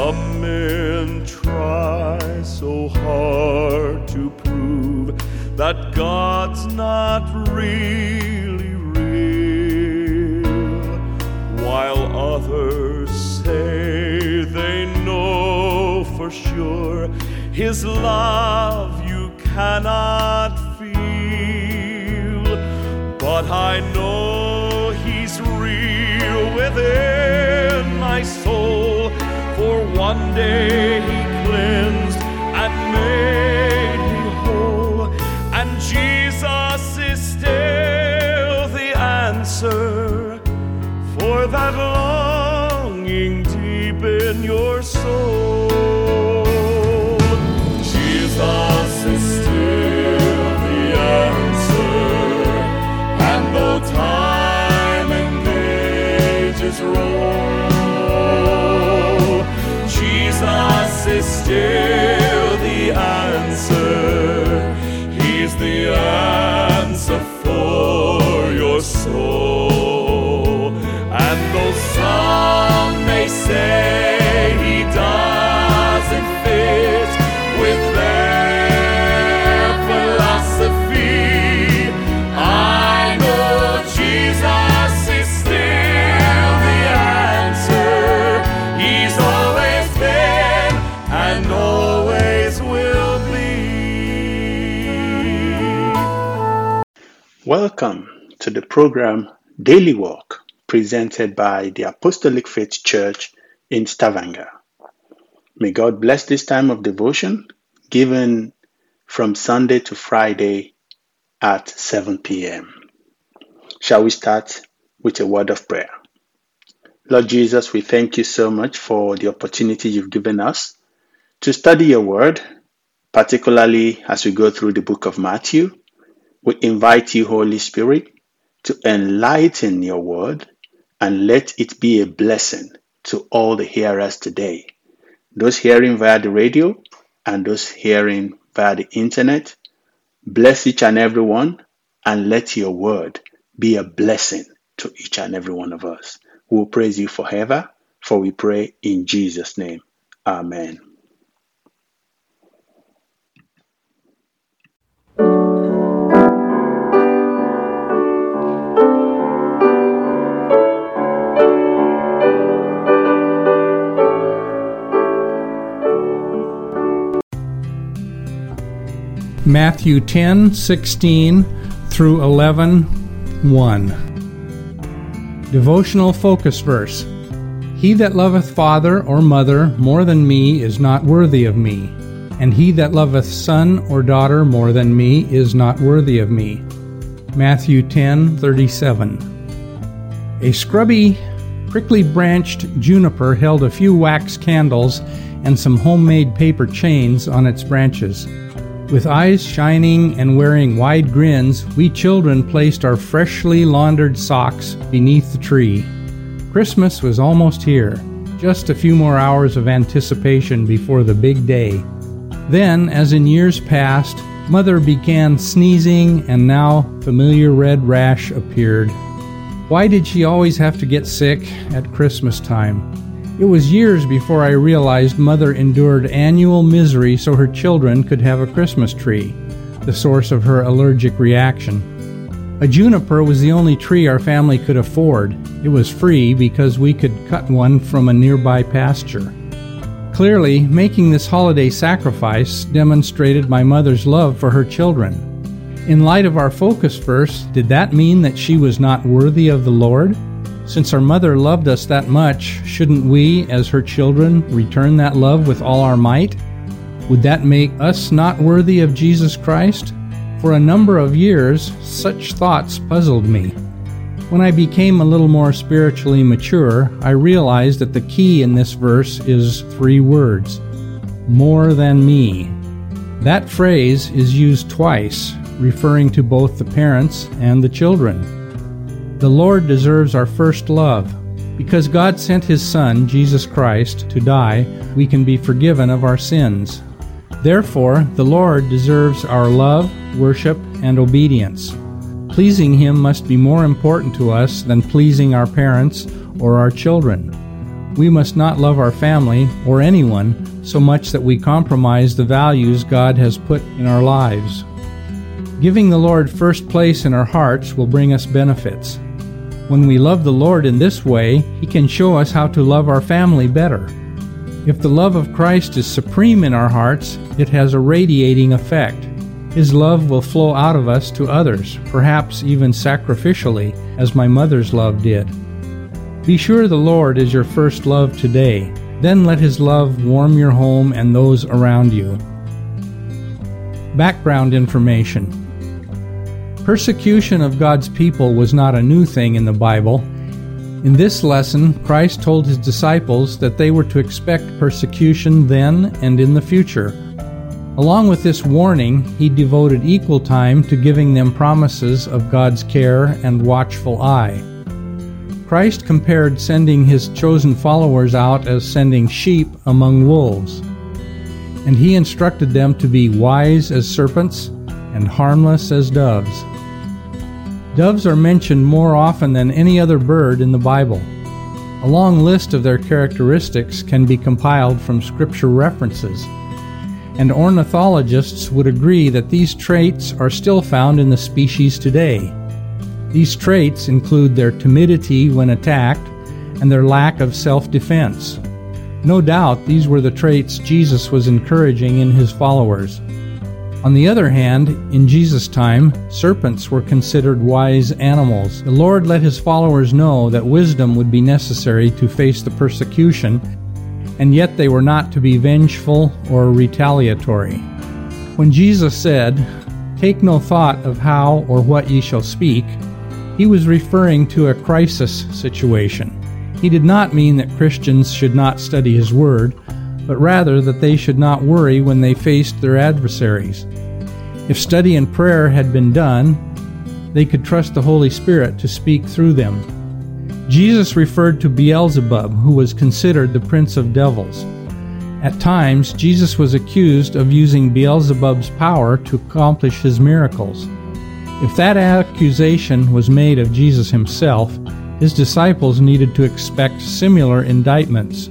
Some men try so hard to prove that God's not really real, while others say they know for sure His love you cannot feel. But I know He's real within my soul, for one day He cleansed and made me whole, and Jesus is still the answer for that longing deep in your soul. Jesus is still the answer, and though time and ages roll, Jesus is still the answer. He's the answer for your soul. And though some may say He doesn't fit with their philosophy, I know Jesus is still the answer. He's always been and always will be. Welcome to the program Daily Walk, presented by the Apostolic Faith Church in Stavanger. May God bless this time of devotion, given from Sunday to Friday at 7 p.m. Shall we start with a word of prayer? Lord Jesus, we thank you so much for the opportunity you've given us to study your word, particularly as we go through the book of Matthew. We invite you, Holy Spirit, to enlighten your word and let it be a blessing to all the hearers today. Those hearing via the radio and those hearing via the internet, bless each and every one, and let your word be a blessing to each and every one of us. We will praise you forever, for we pray in Jesus' name. Amen. Matthew 10:16 through 11:1. Devotional focus verse. He that loveth father or mother more than me is not worthy of me, and he that loveth son or daughter more than me is not worthy of me. Matthew 10:37. A scrubby, prickly-branched juniper held a few wax candles and some homemade paper chains on its branches. With eyes shining and wearing wide grins, we children placed our freshly laundered socks beneath the tree. Christmas was almost here, just a few more hours of anticipation before the big day. Then, as in years past, Mother began sneezing, and now familiar red rash appeared. Why did she always have to get sick at Christmas time? It was years before I realized Mother endured annual misery so her children could have a Christmas tree, the source of her allergic reaction. A juniper was the only tree our family could afford. It was free because we could cut one from a nearby pasture. Clearly, making this holiday sacrifice demonstrated my mother's love for her children. In light of our focus verse, did that mean that she was not worthy of the Lord? Since our mother loved us that much, shouldn't we, as her children, return that love with all our might? Would that make us not worthy of Jesus Christ? For a number of years, such thoughts puzzled me. When I became a little more spiritually mature, I realized that the key in this verse is 3 words: more than me. That phrase is used twice, referring to both the parents and the children. The Lord deserves our first love. Because God sent His Son, Jesus Christ, to die, we can be forgiven of our sins. Therefore, the Lord deserves our love, worship, and obedience. Pleasing Him must be more important to us than pleasing our parents or our children. We must not love our family or anyone so much that we compromise the values God has put in our lives. Giving the Lord first place in our hearts will bring us benefits. When we love the Lord in this way, He can show us how to love our family better. If the love of Christ is supreme in our hearts, it has a radiating effect. His love will flow out of us to others, perhaps even sacrificially, as my mother's love did. Be sure the Lord is your first love today. Then let His love warm your home and those around you. Background information. Persecution of God's people was not a new thing in the Bible. In this lesson, Christ told His disciples that they were to expect persecution then and in the future. Along with this warning, He devoted equal time to giving them promises of God's care and watchful eye. Christ compared sending His chosen followers out as sending sheep among wolves, and He instructed them to be wise as serpents and harmless as doves. Doves are mentioned more often than any other bird in the Bible. A long list of their characteristics can be compiled from scripture references, and ornithologists would agree that these traits are still found in the species today. These traits include their timidity when attacked and their lack of self-defense. No doubt these were the traits Jesus was encouraging in His followers. On the other hand, in Jesus' time, serpents were considered wise animals. The Lord let His followers know that wisdom would be necessary to face the persecution, and yet they were not to be vengeful or retaliatory. When Jesus said, "Take no thought of how or what ye shall speak," He was referring to a crisis situation. He did not mean that Christians should not study His Word, but rather that they should not worry when they faced their adversaries. If study and prayer had been done, they could trust the Holy Spirit to speak through them. Jesus referred to Beelzebub, who was considered the prince of devils. At times, Jesus was accused of using Beelzebub's power to accomplish His miracles. If that accusation was made of Jesus Himself, His disciples needed to expect similar indictments.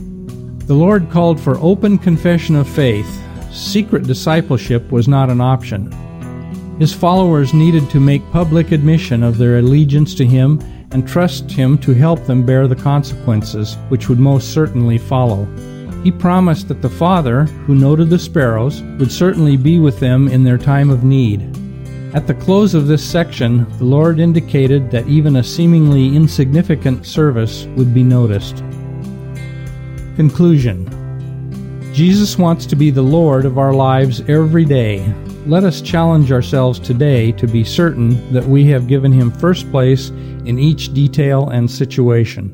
The Lord called for open confession of faith. Secret discipleship was not an option. His followers needed to make public admission of their allegiance to Him and trust Him to help them bear the consequences, which would most certainly follow. He promised that the Father, who noted the sparrows, would certainly be with them in their time of need. At the close of this section, the Lord indicated that even a seemingly insignificant service would be noticed. Conclusion. Jesus wants to be the Lord of our lives every day. Let us challenge ourselves today to be certain that we have given Him first place in each detail and situation.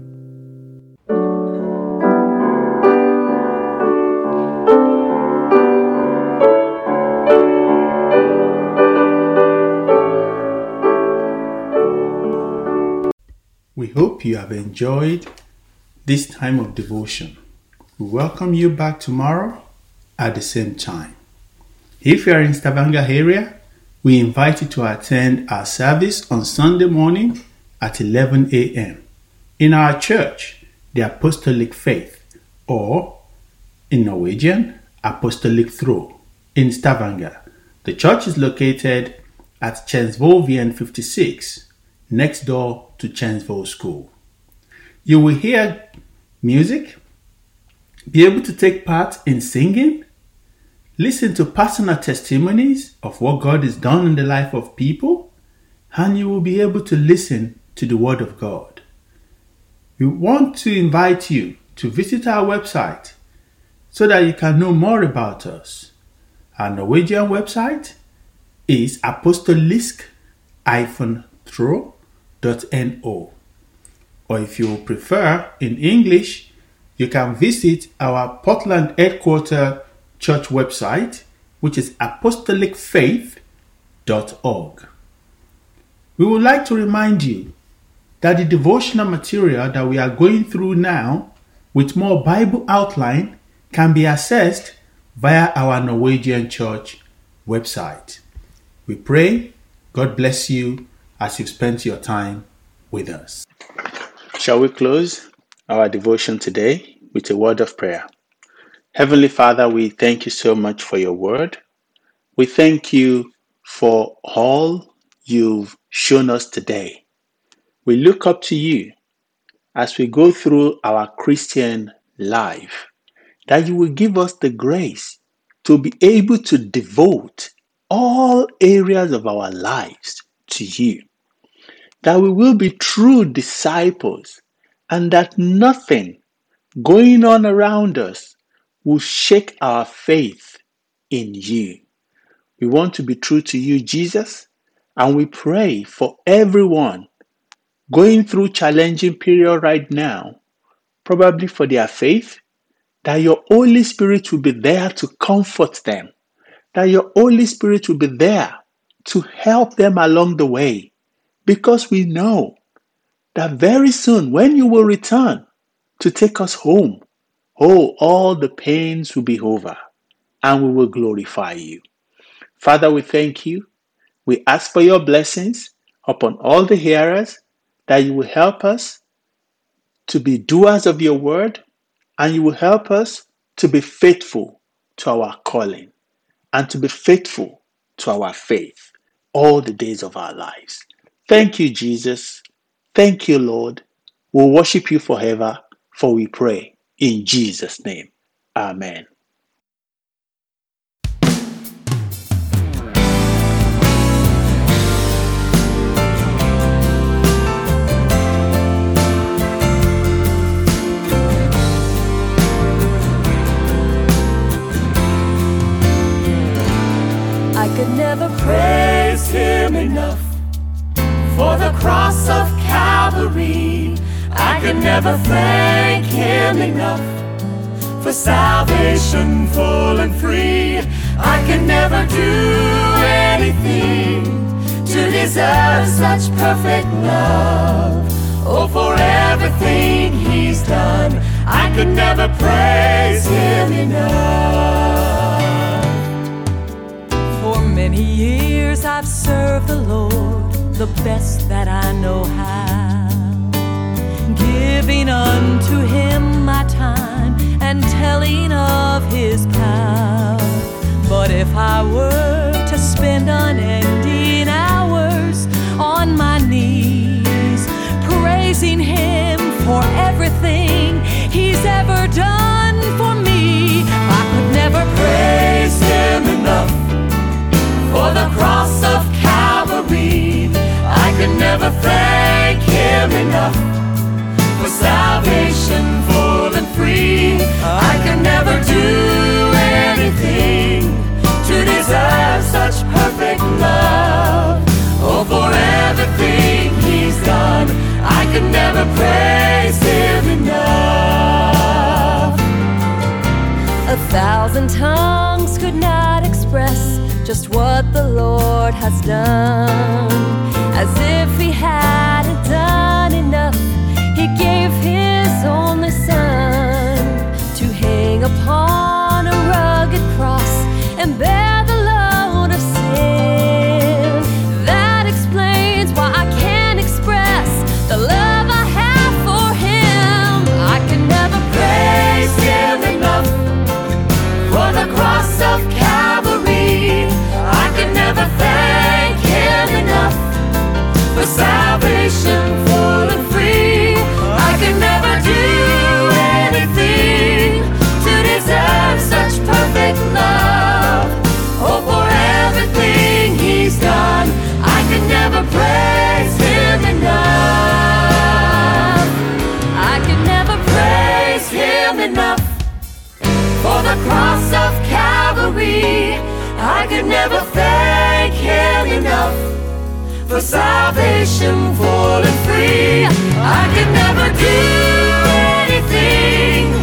We hope you have enjoyed this time of devotion. We welcome you back tomorrow at the same time. If you are in Stavanger area, we invite you to attend our service on Sunday morning at 11 a.m. in our church, the Apostolic Faith, or in Norwegian, Apostolic Tro, in Stavanger. The church is located at Kjensvollveien 56, next door to Kjensvoll School. You will hear music, be able to take part in singing, listen to personal testimonies of what God has done in the life of people, and you will be able to listen to the Word of God. We want to invite you to visit our website so that you can know more about us. Our Norwegian website is apostolisk-tro.no. Or if you prefer in English, you can visit our Portland headquarter church website, which is apostolicfaith.org. We would like to remind you that the devotional material that we are going through now, with more Bible outline, can be accessed via our Norwegian church website. We pray God bless you as you've spent your time with us. Shall we close our devotion today with a word of prayer. Heavenly Father, we thank you so much for your word. We thank you for all you've shown us today. We look up to you as we go through our Christian life, that you will give us the grace to be able to devote all areas of our lives to you, that we will be true disciples, and that nothing going on around us will shake our faith in you. We want to be true to you, Jesus, and we pray for everyone going through challenging period right now, probably for their faith, that your Holy Spirit will be there to comfort them, that your Holy Spirit will be there to help them along the way, because we know that very soon when you will return to take us home, all the pains will be over and we will glorify you. Father, we thank you. We ask for your blessings upon all the hearers, that you will help us to be doers of your word, and you will help us to be faithful to our calling and to be faithful to our faith all the days of our lives. Thank you, Jesus. Thank you, Lord. We'll worship you forever, for we pray in Jesus' name. Amen. I could never praise him enough for the cross of Calvary. I could never thank him enough for salvation full and free. I could never do anything to deserve such perfect love. Oh, for everything he's done, I could never praise him enough. For many years I've served the Lord the best that I know how, giving unto him my time and telling of his power. But if I were to spend unending hours on my knees, praising him for everything he's ever done for me, I could never praise him enough for the cross of Calvary. I could never thank him enough for salvation full and free. I could never do anything to deserve such perfect love. Oh, for everything he's done, I could never praise him enough. 1,000 tongues could not express just what the Lord has done. As if he hadn't done enough, he gave his only son to hang upon a rugged cross and bear the load of sin. That explains why I can't express the love I have for him. I can never praise him enough for the cross of Calvary. I can never thank him enough for salvation full and free. I can never do anything to deserve such perfect love. Oh, for everything he's done, I can never praise him enough. I can never praise him enough for the cross of Calvary. I could never thank him enough for salvation full and free. I could never do anything